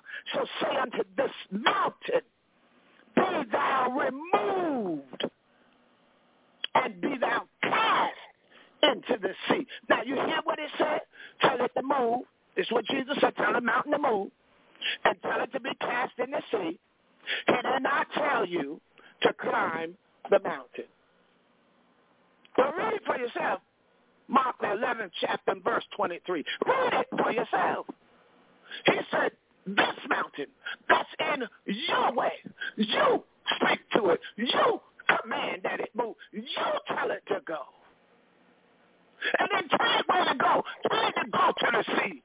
tell it to move. This is what Jesus said, tell the mountain to move, and tell it to be cast in the sea. He did not tell you to climb the mountain. Well, read it for yourself. Mark the 11th chapter and verse 23. Read it for yourself. He said, this mountain that's in your way, you speak to it. You command that it move. You tell it to go. And then tell it where to go. Tell it to go to the sea.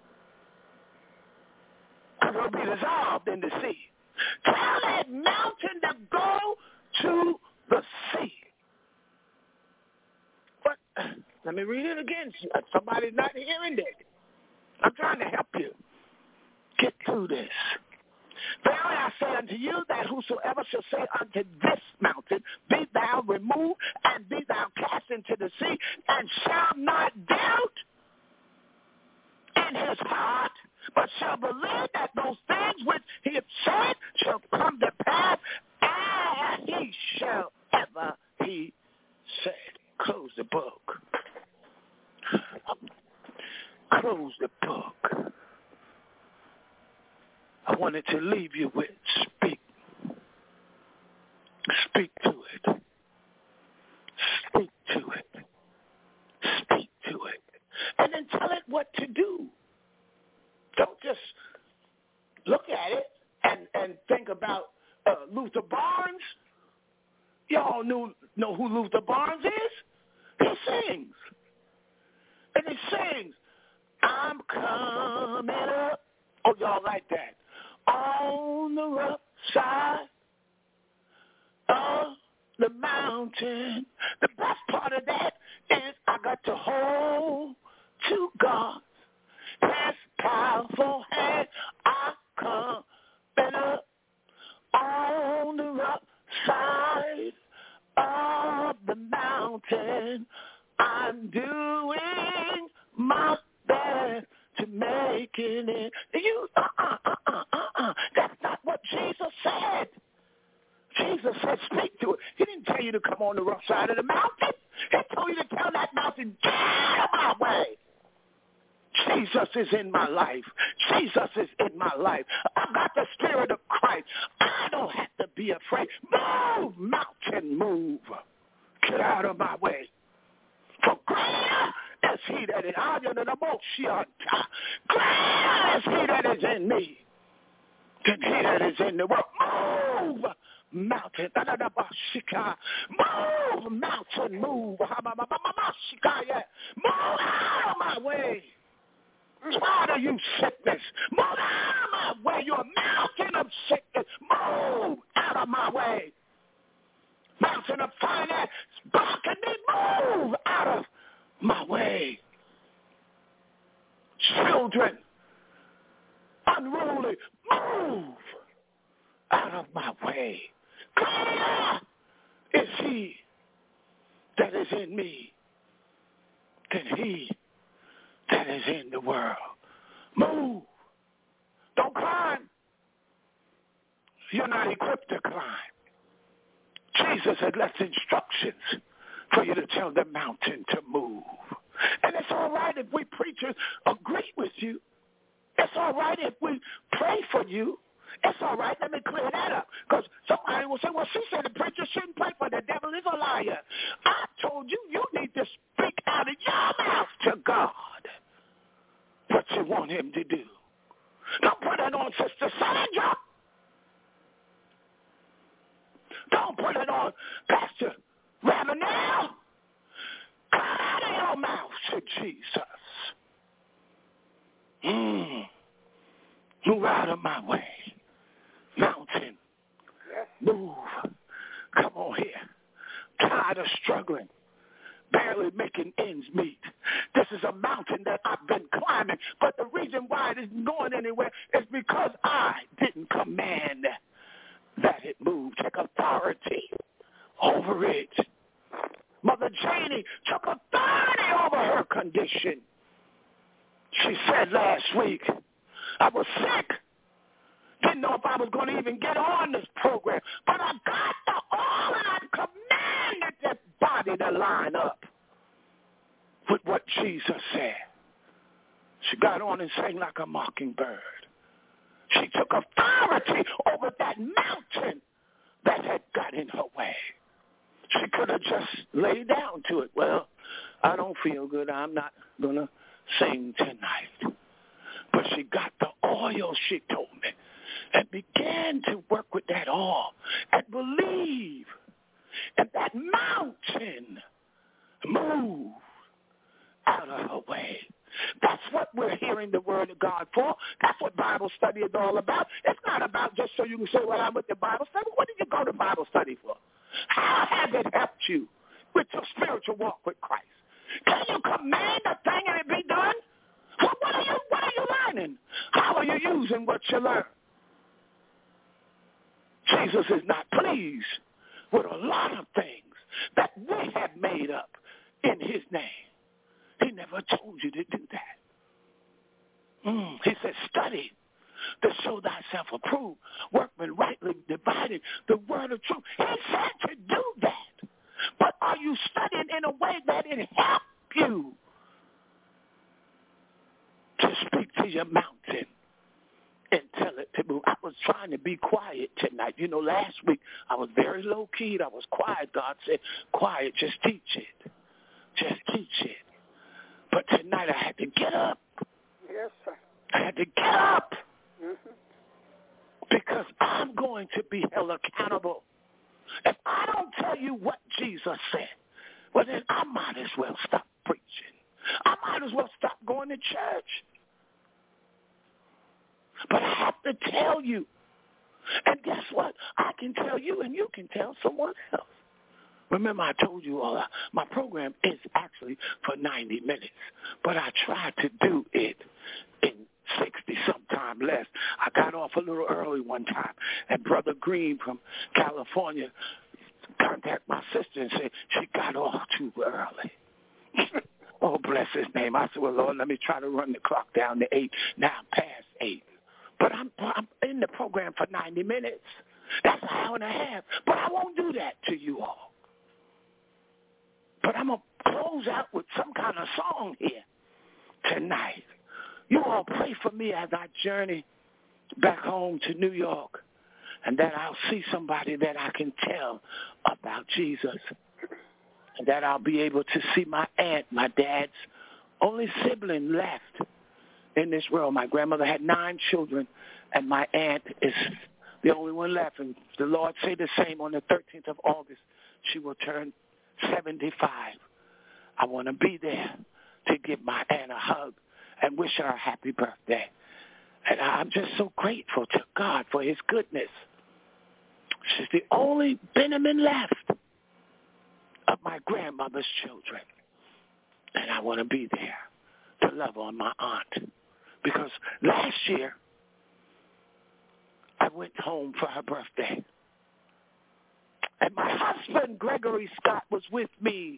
Because it'll be dissolved in the sea. Tell that mountain to go to the sea. But let me read it again. Somebody's not hearing that. I'm trying to help you get through this. Verily I say unto you that whosoever shall say unto this mountain, be thou removed and be thou cast into the sea, and shall not doubt in his heart, but shall believe that those things which he hath said shall come to pass, as he shall ever he said. Close the book. Close the book. I wanted to leave you with speak. Speak to it. Speak to it. Speak to it. And then tell it what to do. Don't just look at it and think about Luther Barnes. Y'all know who Luther Barnes is? He sings. And he sings, I'm coming up. Oh, y'all like that. On the rough side of the mountain. The best part of that is I got to hold to God. His powerful hand. I coming up on the rough side of the mountain. I'm doing my best to making it. That's not what Jesus said. Jesus said, speak to it. He didn't tell you to come on the rough side of the mountain. He told you to tell that mountain, get out of my way. Jesus is in my life. Jesus is in my life. I've got the Spirit of Christ. I don't have to be afraid. Move, mountain, move. Get out of my way. For greater is he that is greater is he that is in me than he that is in the world. Move, mountain. Move, mountain, move. Move out of my way. Tired of you sickness. Move out of my way. You're a mountain of sickness. Move out of my way. Mountain of finance. Blocking me. Move out of my way. Children. Unruly. Move out of my way. Greater is he that is in me than he that is in the world. Move. Don't climb. You're not equipped to climb. Jesus had left instructions for you to tell the mountain to move. And it's all right if we preachers agree with you. It's all right if we pray for you. It's all right. Let me clear that up. Because somebody will say, well, she said the preacher shouldn't pray for the devil is a liar. I told you, you need to speak out of your mouth to God what you want him to do. Don't put it on Sister Sandra. Don't put it on Pastor Ravenel. Come out of your mouth to Jesus. Move out of my way. Mountain. Move. Come on here. Tired of struggling. Barely making ends meet. This is a mountain that I've been climbing. But the reason why it isn't going anywhere is because I didn't command that it move. Take authority over it. Mother Janie took authority over her condition. She said last week, I was sick. Didn't know if I was going to even get on this program. But I got the oil and I commanded that body to line up with what Jesus said. She got on and sang like a mockingbird. She took authority over that mountain that had got in her way. She could have just laid down to it. Well, I don't feel good. I'm not going to sing tonight. But she got the oil, she told me, and began to work with that oil and believe. And that mountain moved out of her way. That's what we're hearing the word of God for. That's what Bible study is all about. It's not about just so you can say, well, I'm with the Bible study. What did you go to Bible study for? How has it helped you with your spiritual walk with Christ? Can you command a thing and it be done? What are you learning? How are you using what you learn? Jesus is not pleased with a lot of things that we have made up in his name. He never told you to do that. He said, study to show thyself approved, workman rightly dividing the word of truth. He said to do that. But are you studying in a way that it helps you to speak to your mountain and tell it to move? I was trying to be quiet tonight. You know, last week I was very low-keyed. I was quiet. God said, quiet, just teach it. Just teach it. But tonight I had to get up. Yes, sir. I had to get up. Because I'm going to be held accountable. If I don't tell you what Jesus said, well, then I might as well stop preaching. I might as well stop going to church. But I have to tell you. And guess what? I can tell you and you can tell someone else. Remember, I told you all my program is actually for 90 minutes, but I tried to do it in 60, sometime less. I got off a little early one time, and Brother Green from California contacted my sister and said she got off too early. Oh, bless his name. I said, well, Lord, let me try to run the clock down to 8. Now I'm past 8. But I'm in the program for 90 minutes. That's an hour and a half. But I won't do that to you all. But I'm going to close out with some kind of song here tonight. You all pray for me as I journey back home to New York, and that I'll see somebody that I can tell about Jesus, and that I'll be able to see my aunt, my dad's only sibling left in this world. My grandmother had 9 children, and my aunt is the only one left. And the Lord say the same on the 13th of August. She will turn 75. I want to be there to give my aunt a hug and wish her a happy birthday. And I'm just so grateful to God for his goodness. She's the only Benjamin left of my grandmother's children. And I want to be there to love on my aunt. Because last year, I went home for her birthday. And my husband, Gregory Scott, was with me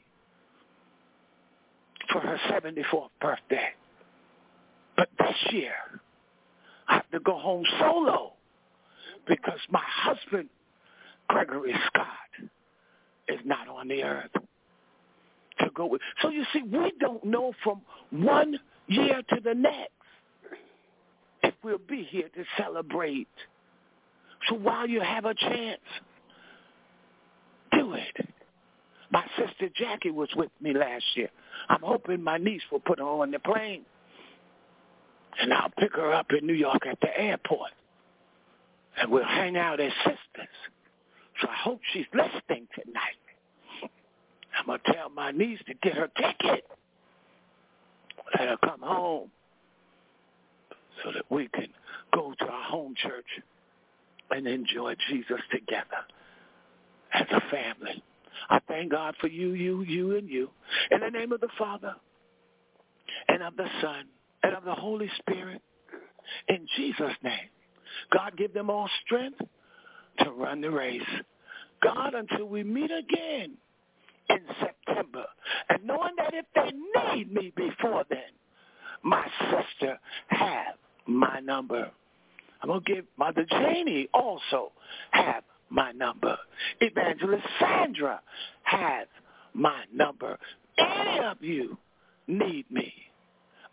for her 74th birthday. But this year, I have to go home solo because my husband, Gregory Scott, is not on the earth to go with. So you see, we don't know from one year to the next if we'll be here to celebrate. So while you have a chance, do it. My sister Jackie was with me last year. I'm hoping my niece will put her on the plane. And I'll pick her up in New York at the airport. And we'll hang out as sisters. So I hope she's listening tonight. I'm going to tell my niece to get her ticket. Let her come home so that we can go to our home church and enjoy Jesus together as a family. I thank God for you, and you. In the name of the Father, and of the Son, and of the Holy Spirit, in Jesus' name. God, give them all strength to run the race. God, until we meet again in September, and knowing that if they need me before then, my sister have my number. I'm going to give Mother Janie also have my number. Evangelist Sandra has my number. Any of you need me,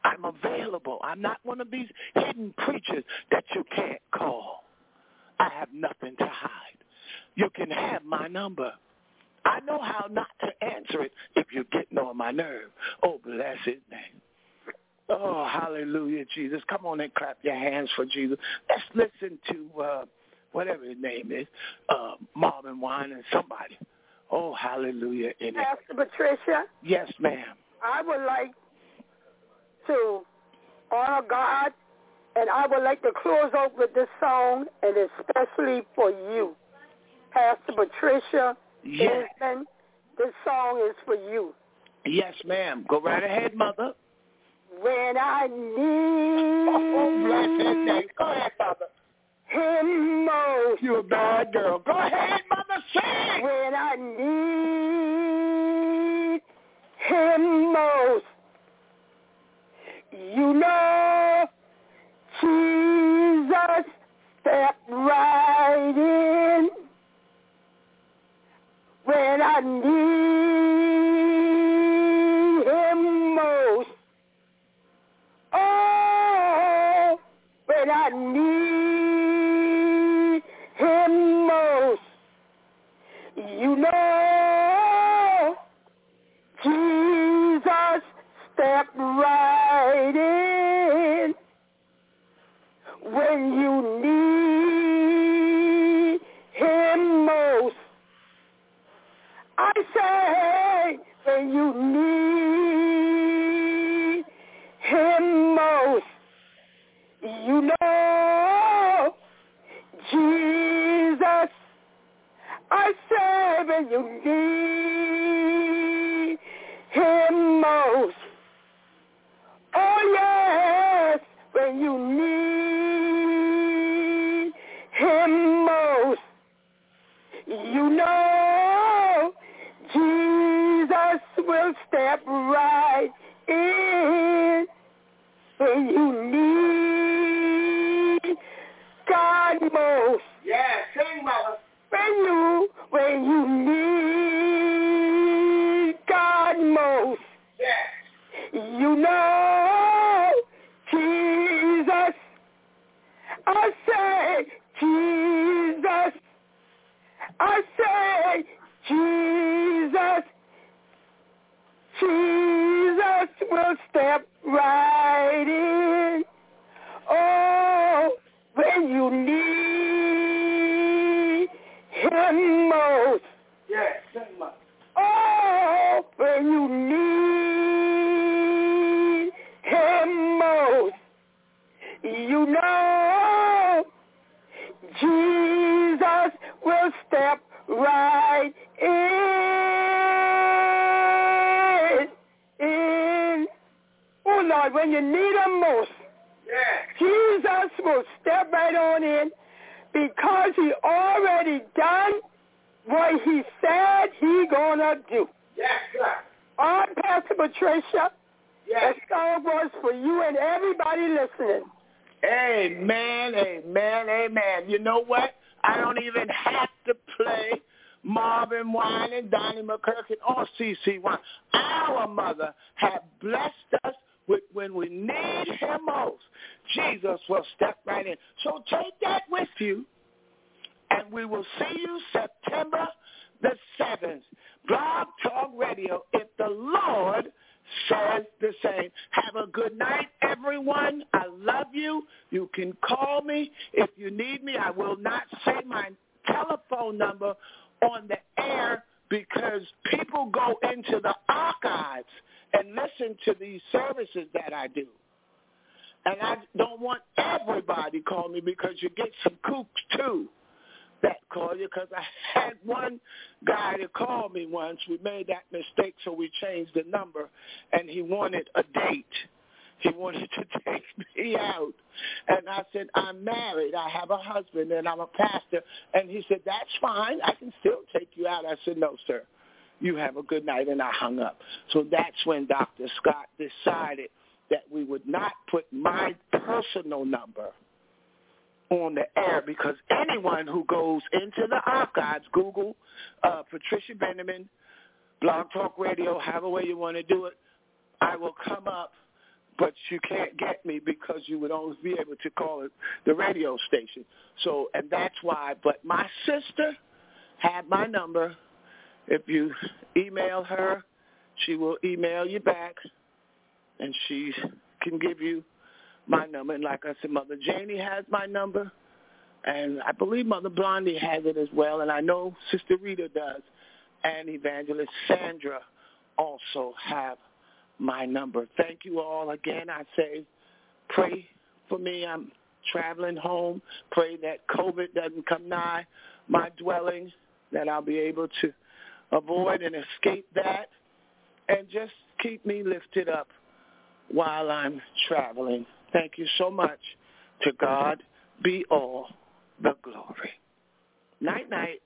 I'm available. I'm not one of these hidden preachers that you can't call. I have nothing to hide. You can have my number. I know how not to answer it if you're getting on my nerve. Oh, bless his name. Oh, hallelujah, Jesus. Come on and clap your hands for Jesus. Let's listen to whatever his name is, Marvin Wine and somebody. Oh, hallelujah. Pastor Patricia? Yes, ma'am. I would like to honor God, and I would like to close out with this song, and especially for you, Pastor Patricia. Yes. This song is for you. Yes, ma'am. Go right ahead, Mother. When I need bless his name. Go ahead, Father. Him most. You're a bad girl. Go ahead, Mother, sing. When I need Him most. You know, Jesus stepped right in. When I need Him most. Oh, when I need Him most. You know, Jesus stepped right in. When you need Him most. I say, when you need Him most, you know, Jesus. I say, when you need Him most. Oh, yes, when you need Him most, you know, Jesus will step right in. When you need God most. Yes, sing, Mother. When you need God most. Yes. You know, Jesus. I say, Jesus. I say, Jesus. Jesus will step right in. Oh, when you need Him most. Yes, sing, Mother. Oh, when you need Him most. You know, Jesus will step right in. Oh, Lord, when you need Him most, Yes. Jesus will step right on in because He already done what He said He gonna do. Yes, sir. All right, Pastor Patricia, Yes. that song was for you and everybody listening. Amen, amen, amen. You know what? I don't even have to play Marvin Wine and Donnie McKirkin or CeCe Wine. Our mother had blessed us with when we need Him most. Jesus will step right in. So take that with you, and we will see you September the 7th. Blog Talk Radio, if the Lord says the same. Have a good night, everyone. I love you. You can call me if you need me. I will not say my telephone number on the air because people go into the archives and listen to these services that I do. And I don't want everybody call me because you get some kooks too that call you, because I had one guy that called me once. We made that mistake, so we changed the number, and he wanted a date. He wanted to take me out. And I said, I'm married. I have a husband, and I'm a pastor. And he said, that's fine. I can still take you out. I said, no, sir. You have a good night, and I hung up. So that's when Dr. Scott decided that we would not put my personal number on the air, because anyone who goes into the archives, Google Patricia Benjamin, Blog Talk Radio, however way you want to do it, I will come up but you can't get me because you would always be able to call it the radio station. So, and that's why. But my sister had my number. If you email her, she will email you back, and she can give you my number. And like I said, Mother Janie has my number, and I believe Mother Blondie has it as well, and I know Sister Rita does, and Evangelist Sandra also have my number. Thank you all again. I say pray for me. I'm traveling home. Pray that COVID doesn't come nigh my dwelling, that I'll be able to avoid and escape that, and just keep me lifted up while I'm traveling. Thank you so much. To God be all the glory. Night, night.